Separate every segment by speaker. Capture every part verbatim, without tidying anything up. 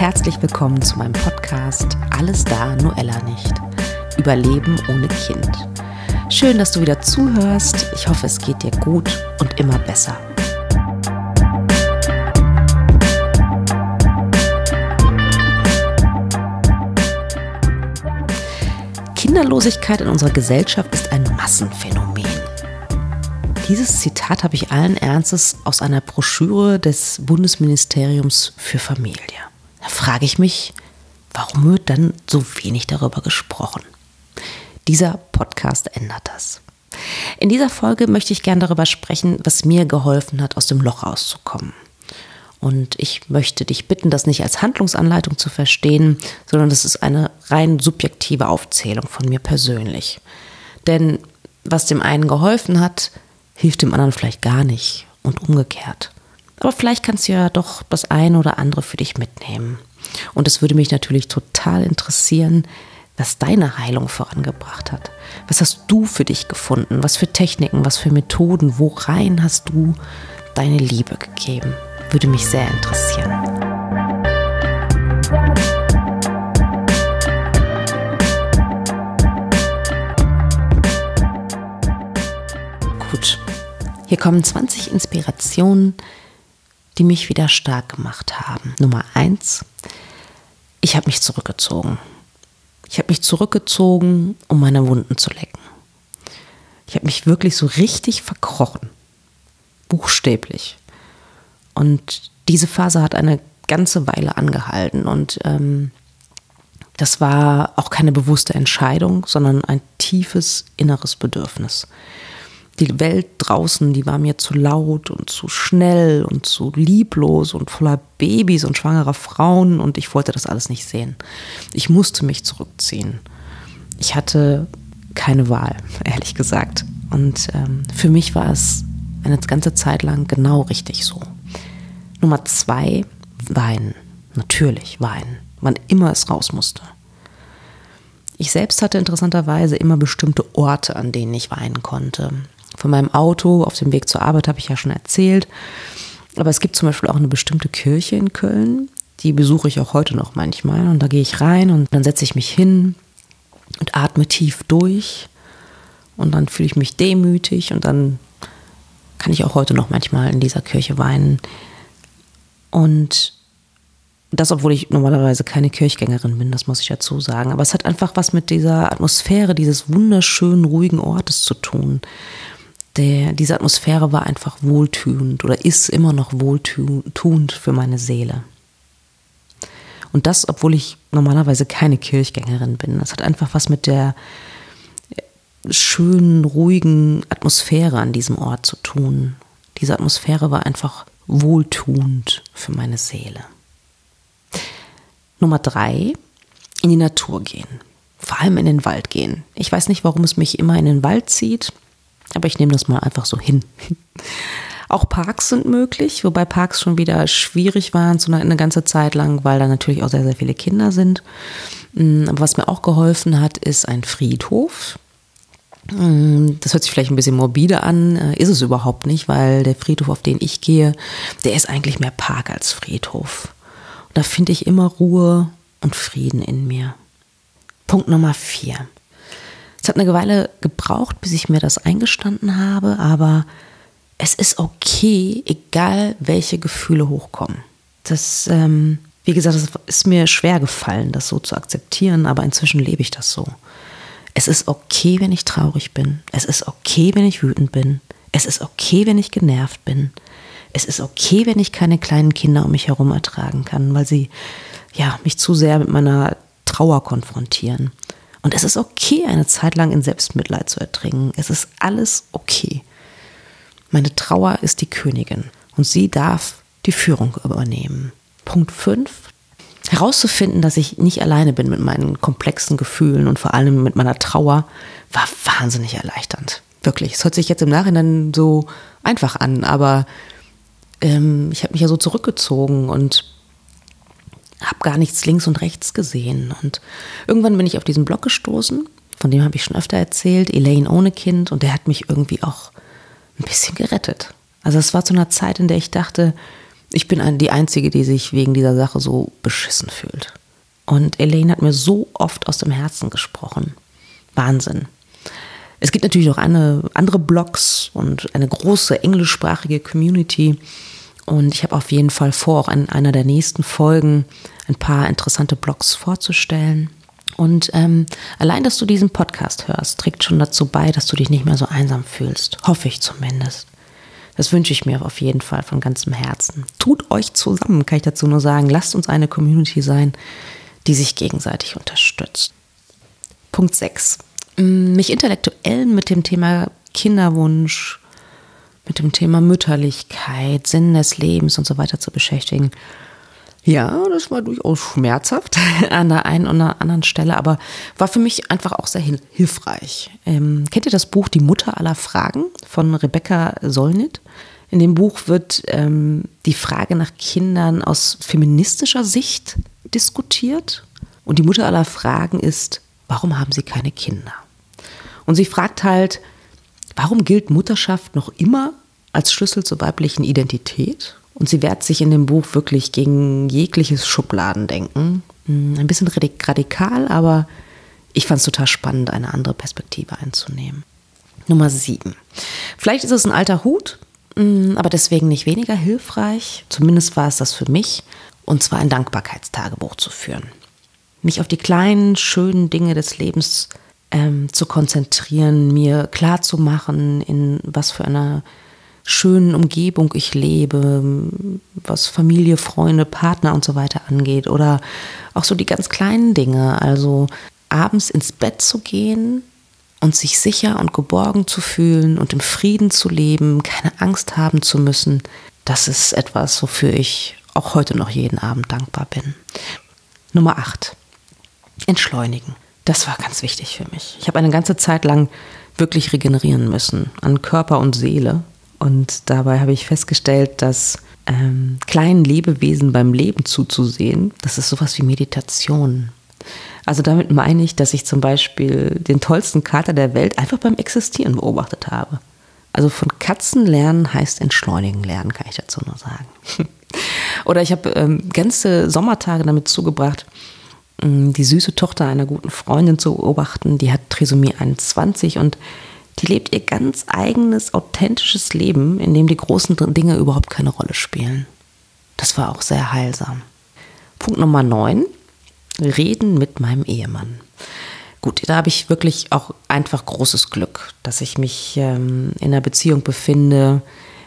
Speaker 1: Herzlich willkommen zu meinem Podcast Alles da, nur Ella nicht. Überleben ohne Kind. Schön, dass du wieder zuhörst. Ich hoffe, es geht dir gut und immer besser. Kinderlosigkeit in unserer Gesellschaft ist ein Massenphänomen. Dieses Zitat habe ich allen Ernstes aus einer Broschüre des Bundesministeriums für Familie. Da frage ich mich, warum wird dann so wenig darüber gesprochen? Dieser Podcast ändert das. In dieser Folge möchte ich gerne darüber sprechen, was mir geholfen hat, aus dem Loch rauszukommen. Und ich möchte dich bitten, das nicht als Handlungsanleitung zu verstehen, sondern das ist eine rein subjektive Aufzählung von mir persönlich. Denn was dem einen geholfen hat, hilft dem anderen vielleicht gar nicht und umgekehrt. Aber vielleicht kannst du ja doch das eine oder andere für dich mitnehmen. Und es würde mich natürlich total interessieren, was deine Heilung vorangebracht hat. Was hast du für dich gefunden? Was für Techniken, was für Methoden? Worein hast du deine Liebe gegeben? Würde mich sehr interessieren. Gut, hier kommen zwanzig Inspirationen, die mich wieder stark gemacht haben. Nummer eins, ich habe mich zurückgezogen. Ich habe mich zurückgezogen, um meine Wunden zu lecken. Ich habe mich wirklich so richtig verkrochen. Buchstäblich. Und diese Phase hat eine ganze Weile angehalten. Und ähm, das war auch keine bewusste Entscheidung, sondern ein tiefes inneres Bedürfnis. Die Welt draußen, die war mir zu laut und zu schnell und zu lieblos und voller Babys und schwangerer Frauen und ich wollte das alles nicht sehen. Ich musste mich zurückziehen. Ich hatte keine Wahl, ehrlich gesagt. Und ähm, für mich war es eine ganze Zeit lang genau richtig so. Nummer zwei, weinen. Natürlich weinen, wann immer es raus musste. Ich selbst hatte interessanterweise immer bestimmte Orte, an denen ich weinen konnte. Von meinem Auto auf dem Weg zur Arbeit habe ich ja schon erzählt. Aber es gibt zum Beispiel auch eine bestimmte Kirche in Köln. Die besuche ich auch heute noch manchmal. Und da gehe ich rein und dann setze ich mich hin und atme tief durch. Und dann fühle ich mich demütig. Und dann kann ich auch heute noch manchmal in dieser Kirche weinen. Und das, obwohl ich normalerweise keine Kirchgängerin bin, das muss ich dazu sagen. Aber es hat einfach was mit dieser Atmosphäre dieses wunderschönen, ruhigen Ortes zu tun. Der, diese Atmosphäre war einfach wohltuend oder ist immer noch wohltuend für meine Seele. Und das, obwohl ich normalerweise keine Kirchgängerin bin. Das hat einfach was mit der schönen, ruhigen Atmosphäre an diesem Ort zu tun. Diese Atmosphäre war einfach wohltuend für meine Seele. Nummer drei, in die Natur gehen. Vor allem in den Wald gehen. Ich weiß nicht, warum es mich immer in den Wald zieht. Aber ich nehme das mal einfach so hin. Auch Parks sind möglich, wobei Parks schon wieder schwierig waren so eine ganze Zeit lang, weil da natürlich auch sehr, sehr viele Kinder sind. Aber was mir auch geholfen hat, ist ein Friedhof. Das hört sich vielleicht ein bisschen morbide an, ist es überhaupt nicht, weil der Friedhof, auf den ich gehe, der ist eigentlich mehr Park als Friedhof. Und da finde ich immer Ruhe und Frieden in mir. Punkt Nummer vier. Es hat eine Weile gebraucht, bis ich mir das eingestanden habe, aber es ist okay, egal welche Gefühle hochkommen. Das, ähm, wie gesagt, es ist mir schwer gefallen, das so zu akzeptieren, aber inzwischen lebe ich das so. Es ist okay, wenn ich traurig bin. Es ist okay, wenn ich wütend bin. Es ist okay, wenn ich genervt bin. Es ist okay, wenn ich keine kleinen Kinder um mich herum ertragen kann, weil sie ja, mich zu sehr mit meiner Trauer konfrontieren. Und es ist okay, eine Zeit lang in Selbstmitleid zu ertrinken. Es ist alles okay. Meine Trauer ist die Königin und sie darf die Führung übernehmen. Punkt fünf. Herauszufinden, dass ich nicht alleine bin mit meinen komplexen Gefühlen und vor allem mit meiner Trauer, war wahnsinnig erleichternd. Wirklich. Es hört sich jetzt im Nachhinein so einfach an, aber ähm, ich habe mich ja so zurückgezogen und habe gar nichts links und rechts gesehen. Und irgendwann bin ich auf diesen Blog gestoßen, von dem habe ich schon öfter erzählt, Elaine ohne Kind, und der hat mich irgendwie auch ein bisschen gerettet. Also es war zu einer Zeit, in der ich dachte, Ich bin die Einzige, die sich wegen dieser Sache so beschissen fühlt. Und Elaine hat mir so oft aus dem Herzen gesprochen. Wahnsinn. Es gibt natürlich auch eine, andere Blogs und eine große englischsprachige Community. Und ich habe auf jeden Fall vor, auch in einer der nächsten Folgen ein paar interessante Blogs vorzustellen. Und ähm, allein, dass du diesen Podcast hörst, trägt schon dazu bei, dass du dich nicht mehr so einsam fühlst. Hoffe ich zumindest. Das wünsche ich mir auf jeden Fall von ganzem Herzen. Tut euch zusammen, kann ich dazu nur sagen. Lasst uns eine Community sein, die sich gegenseitig unterstützt. Punkt sechs. Mich intellektuell mit dem Thema Kinderwunsch, mit dem Thema Mütterlichkeit, Sinn des Lebens und so weiter zu beschäftigen. Ja, das war durchaus schmerzhaft an der einen oder anderen Stelle, aber war für mich einfach auch sehr hilfreich. Ähm, kennt ihr das Buch Die Mutter aller Fragen von Rebecca Solnit? In dem Buch wird ähm, die Frage nach Kindern aus feministischer Sicht diskutiert. Und die Mutter aller Fragen ist, warum haben sie keine Kinder? Und sie fragt halt, warum gilt Mutterschaft noch immer als Schlüssel zur weiblichen Identität? Und sie wehrt sich in dem Buch wirklich gegen jegliches Schubladendenken. Ein bisschen radikal, aber ich fand es total spannend, eine andere Perspektive einzunehmen. Nummer sieben. Vielleicht ist es ein alter Hut, aber deswegen nicht weniger hilfreich. Zumindest war es das für mich. Und zwar ein Dankbarkeitstagebuch zu führen. Mich auf die kleinen, schönen Dinge des Lebens ähm, zu konzentrieren, mir klarzumachen, in was für einer schönen Umgebung ich lebe, was Familie, Freunde, Partner und so weiter angeht. Oder auch so die ganz kleinen Dinge, also abends ins Bett zu gehen und sich sicher und geborgen zu fühlen und im Frieden zu leben, keine Angst haben zu müssen. Das ist etwas, wofür ich auch heute noch jeden Abend dankbar bin. Nummer acht. Entschleunigen. Das war ganz wichtig für mich. Ich habe eine ganze Zeit lang wirklich regenerieren müssen an Körper und Seele. Und dabei habe ich festgestellt, dass ähm, kleinen Lebewesen beim Leben zuzusehen, das ist sowas wie Meditation. Also damit meine ich, dass ich zum Beispiel den tollsten Kater der Welt einfach beim Existieren beobachtet habe. Also von Katzen lernen heißt entschleunigen lernen, kann ich dazu nur sagen. Oder ich habe ähm, ganze Sommertage damit zugebracht, die süße Tochter einer guten Freundin zu beobachten. Die hat Trisomie einundzwanzig und die lebt ihr ganz eigenes, authentisches Leben, in dem die großen Dinge überhaupt keine Rolle spielen. Das war auch sehr heilsam. Punkt Nummer neun. Reden mit meinem Ehemann. Gut, da habe ich wirklich auch einfach großes Glück, dass ich mich ähm, in einer Beziehung befinde,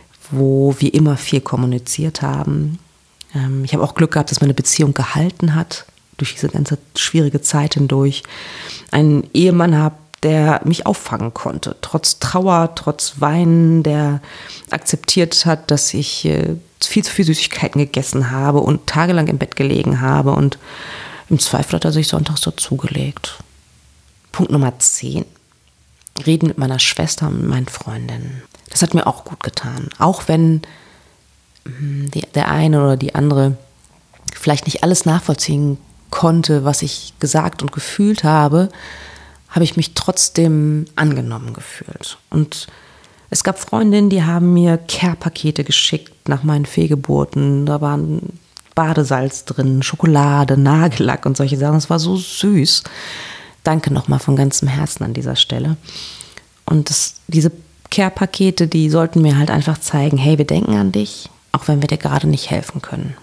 Speaker 1: wo wir immer viel kommuniziert haben. Ähm, ich habe auch Glück gehabt, dass meine Beziehung gehalten hat, durch diese ganze schwierige Zeit hindurch. Einen Ehemann habe, der mich auffangen konnte, trotz Trauer, trotz Weinen, der akzeptiert hat, dass ich äh, viel zu viel Süßigkeiten gegessen habe und tagelang im Bett gelegen habe und im Zweifel hat er sich sonntags dazugelegt. Punkt Nummer zehn. Reden mit meiner Schwester und mit meinen Freundinnen. Das hat mir auch gut getan. Auch wenn die, der eine oder die andere vielleicht nicht alles nachvollziehen konnte, was ich gesagt und gefühlt habe, habe ich mich trotzdem angenommen gefühlt. Und es gab Freundinnen, die haben mir Care-Pakete geschickt nach meinen Fehlgeburten. Da waren Badesalz drin, Schokolade, Nagellack und solche Sachen. Das war so süß. Danke nochmal von ganzem Herzen an dieser Stelle. Und das, diese Care-Pakete, die sollten mir halt einfach zeigen, hey, wir denken an dich, auch wenn wir dir gerade nicht helfen können.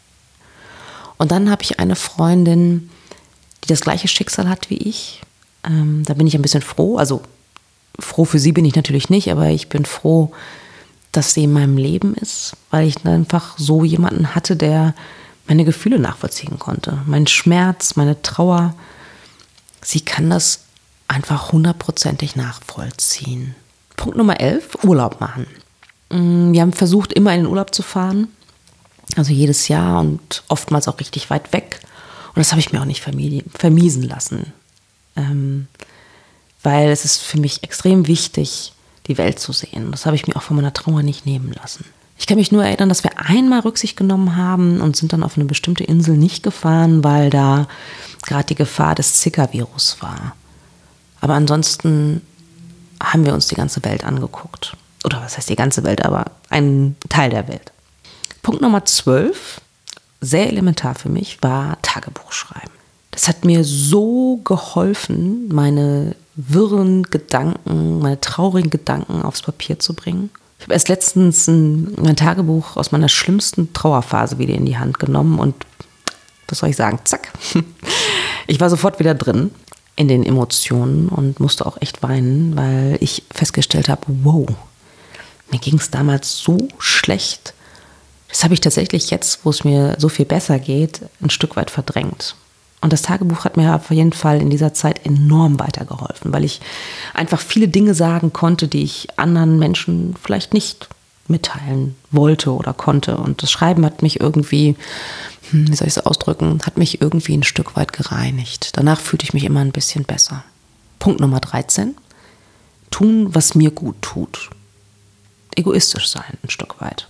Speaker 1: Und dann habe ich eine Freundin, die das gleiche Schicksal hat wie ich. Ähm, da bin ich ein bisschen froh. Also froh für sie bin ich natürlich nicht, aber ich bin froh, dass sie in meinem Leben ist, weil ich einfach so jemanden hatte, der meine Gefühle nachvollziehen konnte. Mein Schmerz, meine Trauer. Sie kann das einfach hundertprozentig nachvollziehen. Punkt Nummer elf, Urlaub machen. Wir haben versucht, immer in den Urlaub zu fahren. Also jedes Jahr und oftmals auch richtig weit weg. Und das habe ich mir auch nicht vermiesen lassen. Ähm, weil es ist für mich extrem wichtig, die Welt zu sehen. Das habe ich mir auch von meiner Trauer nicht nehmen lassen. Ich kann mich nur erinnern, dass wir einmal Rücksicht genommen haben und sind dann auf eine bestimmte Insel nicht gefahren, weil da gerade die Gefahr des Zika-Virus war. Aber ansonsten haben wir uns die ganze Welt angeguckt. Oder was heißt die ganze Welt, aber einen Teil der Welt. Punkt Nummer zwölf, sehr elementar für mich, war Tagebuch schreiben. Das hat mir so geholfen, meine wirren Gedanken, meine traurigen Gedanken aufs Papier zu bringen. Ich habe erst letztens ein, mein Tagebuch aus meiner schlimmsten Trauerphase wieder in die Hand genommen und was soll ich sagen, zack. Ich war sofort wieder drin in den Emotionen und musste auch echt weinen, weil ich festgestellt habe, wow, mir ging es damals so schlecht. Das habe ich tatsächlich jetzt, wo es mir so viel besser geht, ein Stück weit verdrängt. Und das Tagebuch hat mir auf jeden Fall in dieser Zeit enorm weitergeholfen, weil ich einfach viele Dinge sagen konnte, die ich anderen Menschen vielleicht nicht mitteilen wollte oder konnte. Und das Schreiben hat mich irgendwie, wie soll ich es ausdrücken, hat mich irgendwie ein Stück weit gereinigt. Danach fühlte ich mich immer ein bisschen besser. Punkt Nummer dreizehn. Tun, was mir gut tut. Egoistisch sein, ein Stück weit.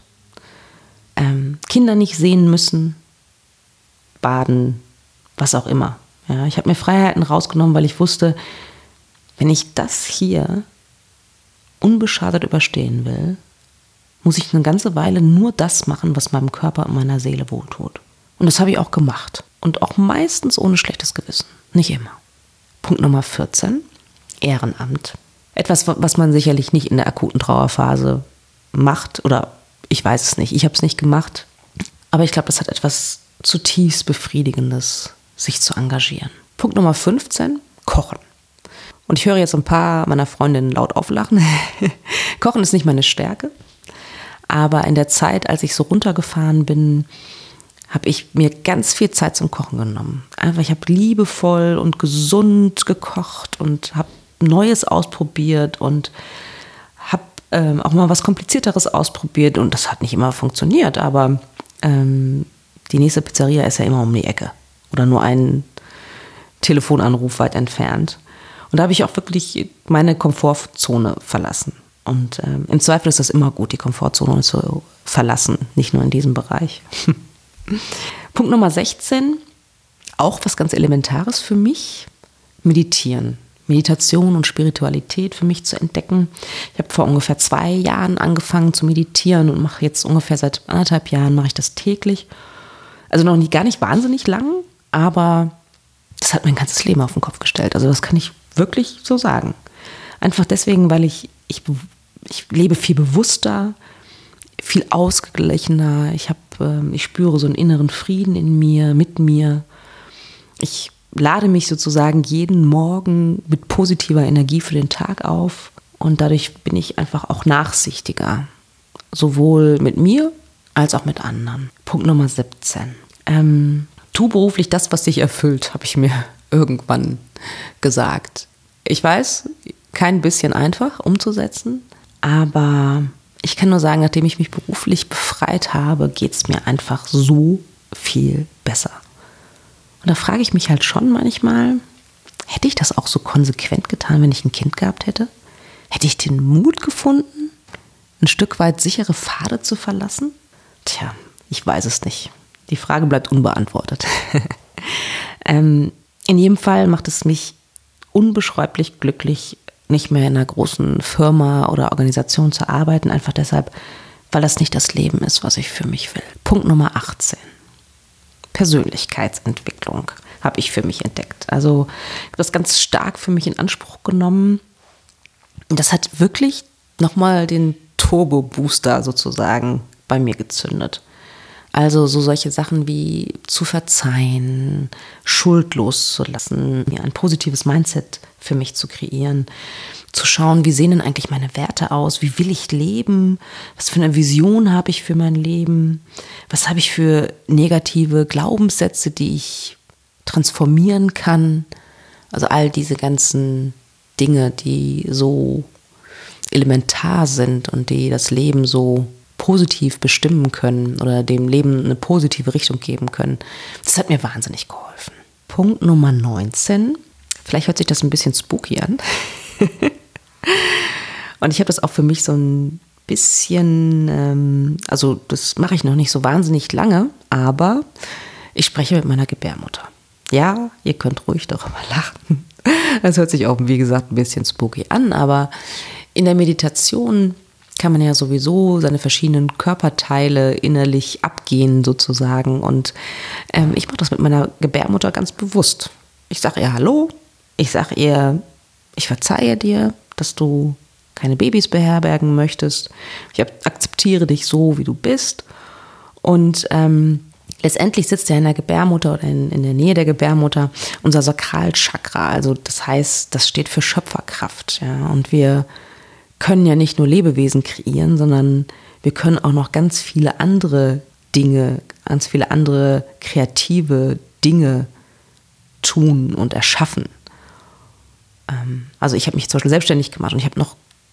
Speaker 1: Ähm, Kinder nicht sehen müssen, baden, was auch immer. Ja, ich habe mir Freiheiten rausgenommen, weil ich wusste, wenn ich das hier unbeschadet überstehen will, muss ich eine ganze Weile nur das machen, was meinem Körper und meiner Seele wohltut. Und das habe ich auch gemacht. Und auch meistens ohne schlechtes Gewissen. Nicht immer. Punkt Nummer vierzehn. Ehrenamt. Etwas, was man sicherlich nicht in der akuten Trauerphase macht. Oder ich weiß es nicht. Ich habe es nicht gemacht. Aber ich glaube, das hat etwas zutiefst Befriedigendes, sich zu engagieren. Punkt Nummer fünfzehn. Kochen. Und ich höre jetzt ein paar meiner Freundinnen laut auflachen. Kochen ist nicht meine Stärke. Aber in der Zeit, als ich so runtergefahren bin, habe ich mir ganz viel Zeit zum Kochen genommen. Einfach, ich habe liebevoll und gesund gekocht und habe Neues ausprobiert und habe ähm, auch mal was Komplizierteres ausprobiert. Und das hat nicht immer funktioniert, aber ähm, die nächste Pizzeria ist ja immer um die Ecke oder nur einen Telefonanruf weit entfernt. Und da habe ich auch wirklich meine Komfortzone verlassen. Und ähm, im Zweifel ist das immer gut, die Komfortzone zu verlassen, nicht nur in diesem Bereich. Punkt Nummer sechzehn, auch was ganz Elementares für mich, meditieren. Meditation und Spiritualität für mich zu entdecken. Ich habe vor ungefähr zwei Jahren angefangen zu meditieren und mache jetzt ungefähr seit anderthalb Jahren mache ich das täglich. Also noch nie, gar nicht wahnsinnig lang, aber das hat mein ganzes Leben auf den Kopf gestellt. Also das kann ich wirklich so sagen. Einfach deswegen, weil ich, ich, ich lebe viel bewusster, viel ausgeglichener. Ich habe, ich spüre so einen inneren Frieden in mir, mit mir. Ich lade mich sozusagen jeden Morgen mit positiver Energie für den Tag auf und dadurch bin ich einfach auch nachsichtiger. Sowohl mit mir als auch mit anderen. Punkt Nummer siebzehn. Ähm, tu beruflich das, was dich erfüllt, habe ich mir irgendwann gesagt. Ich weiß, kein bisschen einfach umzusetzen, aber ich kann nur sagen, nachdem ich mich beruflich befreit habe, geht es mir einfach so viel besser. Und da frage ich mich halt schon manchmal, hätte ich das auch so konsequent getan, wenn ich ein Kind gehabt hätte? Hätte ich den Mut gefunden, ein Stück weit sichere Pfade zu verlassen? Tja, ich weiß es nicht. Die Frage bleibt unbeantwortet. ähm, in jedem Fall macht es mich unbeschreiblich glücklich, nicht mehr in einer großen Firma oder Organisation zu arbeiten, einfach deshalb, weil das nicht das Leben ist, was ich für mich will. Punkt Nummer achtzehn. Persönlichkeitsentwicklung habe ich für mich entdeckt. Also ich habe das ganz stark für mich in Anspruch genommen. Und das hat wirklich nochmal den Turbo-Booster sozusagen bei mir gezündet. Also so solche Sachen wie zu verzeihen, Schuld loszulassen, ja, ein positives Mindset für mich zu kreieren, zu schauen, wie sehen denn eigentlich meine Werte aus, wie will ich leben, was für eine Vision habe ich für mein Leben, was habe ich für negative Glaubenssätze, die ich transformieren kann. Also all diese ganzen Dinge, die so elementar sind und die das Leben so positiv bestimmen können oder dem Leben eine positive Richtung geben können. Das hat mir wahnsinnig geholfen. Punkt Nummer neunzehn. Vielleicht hört sich das ein bisschen spooky an. Und ich habe das auch für mich so ein bisschen, ähm, also das mache ich noch nicht so wahnsinnig lange, aber ich spreche mit meiner Gebärmutter. Ja, ihr könnt ruhig darüber lachen. Das hört sich auch, wie gesagt, ein bisschen spooky an, aber in der Meditation kann man ja sowieso seine verschiedenen Körperteile innerlich abgehen sozusagen. Und ähm, ich mache das mit meiner Gebärmutter ganz bewusst. Ich sage ihr Hallo, ich sage ihr, ich verzeihe dir, dass du keine Babys beherbergen möchtest. Ich akzeptiere dich so, wie du bist. Und ähm, letztendlich sitzt ja in der Gebärmutter oder in, in der Nähe der Gebärmutter unser Sakralchakra. Also das heißt, das steht für Schöpferkraft. Ja? Und wir können ja nicht nur Lebewesen kreieren, sondern wir können auch noch ganz viele andere Dinge, ganz viele andere kreative Dinge tun und erschaffen. Ähm, also ich habe mich zum Beispiel selbstständig gemacht und ich habe noch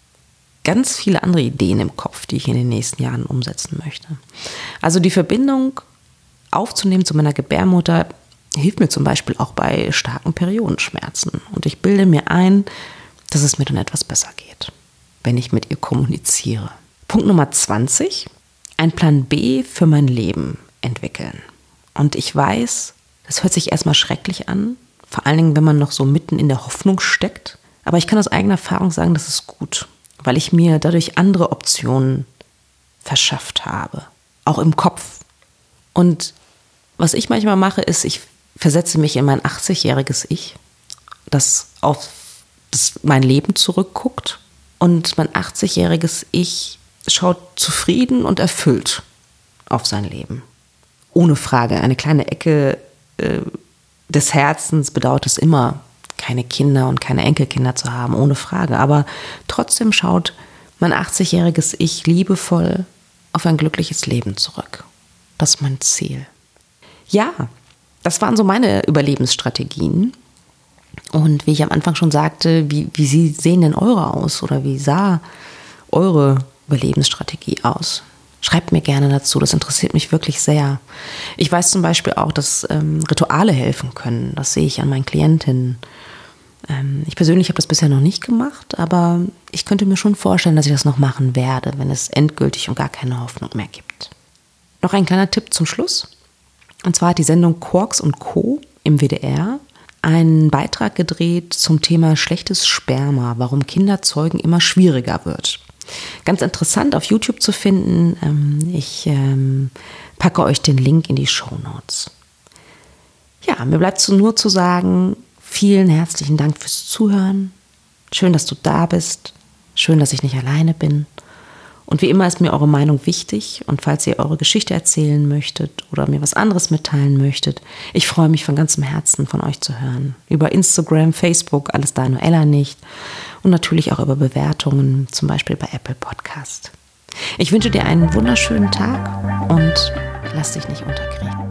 Speaker 1: ganz viele andere Ideen im Kopf, die ich in den nächsten Jahren umsetzen möchte. Also die Verbindung aufzunehmen zu meiner Gebärmutter hilft mir zum Beispiel auch bei starken Periodenschmerzen. Und ich bilde mir ein, dass es mir dann etwas besser geht, wenn ich mit ihr kommuniziere. Punkt Nummer zwanzig, ein Plan B für mein Leben entwickeln. Und ich weiß, das hört sich erstmal schrecklich an, vor allen Dingen, wenn man noch so mitten in der Hoffnung steckt. Aber ich kann aus eigener Erfahrung sagen, das ist gut, weil ich mir dadurch andere Optionen verschafft habe, auch im Kopf. Und was ich manchmal mache, ist, ich versetze mich in mein achtzigjähriges Ich, das auf das mein Leben zurückguckt. Und mein achtzigjähriges Ich schaut zufrieden und erfüllt auf sein Leben. Ohne Frage, eine kleine Ecke äh, des Herzens bedauert es immer, keine Kinder und keine Enkelkinder zu haben, ohne Frage. Aber trotzdem schaut mein achtzigjähriges Ich liebevoll auf ein glückliches Leben zurück. Das ist mein Ziel. Ja, das waren so meine Überlebensstrategien. Und wie ich am Anfang schon sagte, wie, wie sie sehen denn eure aus oder wie sah eure Überlebensstrategie aus? Schreibt mir gerne dazu, das interessiert mich wirklich sehr. Ich weiß zum Beispiel auch, dass ähm, Rituale helfen können. Das sehe ich an meinen Klientinnen. Ähm, ich persönlich habe das bisher noch nicht gemacht, aber ich könnte mir schon vorstellen, dass ich das noch machen werde, wenn es endgültig und gar keine Hoffnung mehr gibt. Noch ein kleiner Tipp zum Schluss. Und zwar hat die Sendung Quarks und Co. im W D R einen Beitrag gedreht zum Thema schlechtes Sperma, warum Kinderzeugen immer schwieriger wird. Ganz interessant auf YouTube zu finden. Ich ähm, packe euch den Link in die Shownotes. Ja, mir bleibt nur zu sagen, vielen herzlichen Dank fürs Zuhören. Schön, dass du da bist. Schön, dass ich nicht alleine bin. Und wie immer ist mir eure Meinung wichtig. Und falls ihr eure Geschichte erzählen möchtet oder mir was anderes mitteilen möchtet, ich freue mich von ganzem Herzen, von euch zu hören. Über Instagram, Facebook, alles da, nur Ella nicht. Und natürlich auch über Bewertungen, zum Beispiel bei Apple Podcast. Ich wünsche dir einen wunderschönen Tag und lass dich nicht unterkriegen.